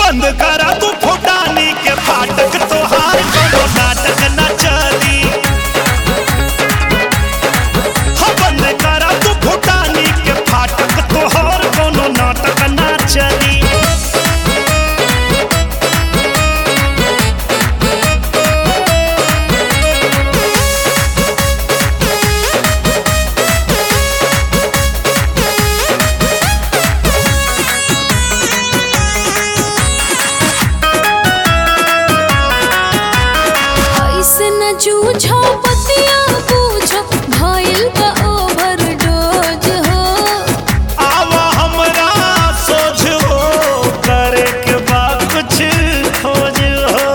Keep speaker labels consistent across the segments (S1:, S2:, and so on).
S1: बंद करा तू फुटानी के फाटक, तोहार कोनो नाटक न चली। हाँ बंद करा तू फुटानी के फाटक, तोहार कोनो नाटक न चली।
S2: न जूझो पतिया पूछो भइल बा ओवरडोज हो।
S1: आवा हमरा सोच हो, करे के बा कुछ खोज हो।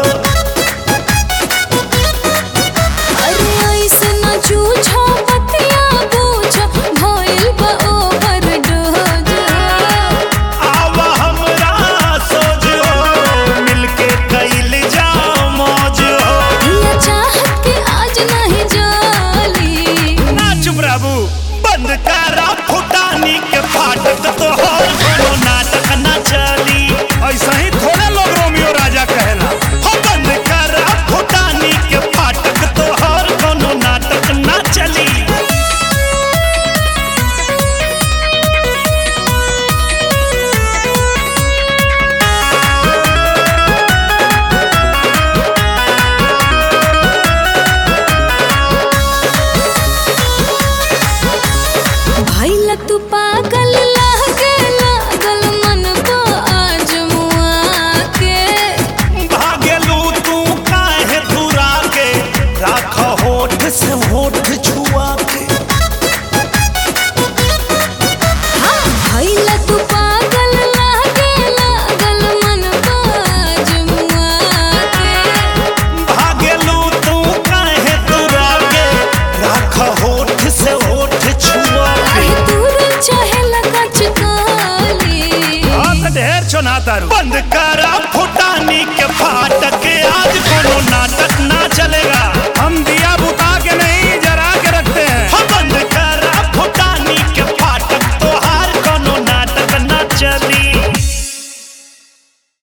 S2: अरे ऐसे न जूझो पतिया पूछो भइल बा ओवरडोज हो।
S1: आवा हमरा सोच हो, मिलके कइल जाओ मौज हो।
S2: ये चाहत के आज नहीं जाली।
S1: ना चुप रहबू, बंद करा फुटानी के फाटक, तोहार कोनो नाटक न चली। ऐसा ही थोड़े लोग रोमियो राजा कहेला। हो बंद करा फुटानी के फाटक, तोहार कोनो नाटक न चली।
S2: भइल तू पागल लागे लागल मन को आज मुआ के।
S1: भागेलू तू काहे दूरा के, राख होठ से होठ छुआ के।
S2: हाँ भइल तू पागल लागे लागल मन को आज मुआ के।
S1: भागेलू तू काहे दूरा के, राख होठ से होठ छुआ के।
S2: काहे दूर चाहे लगा चुकाली।
S1: हाथ ढेर चुना तारू, बंद करा फुटानी के फाटक, आज कोनो नाटक ना चलेगा। हम दिया बुता के नहीं जरा के रखते हैं। हाँ बंद करा फुटानी के फाटक, तोहार कोनो नाटक ना चली।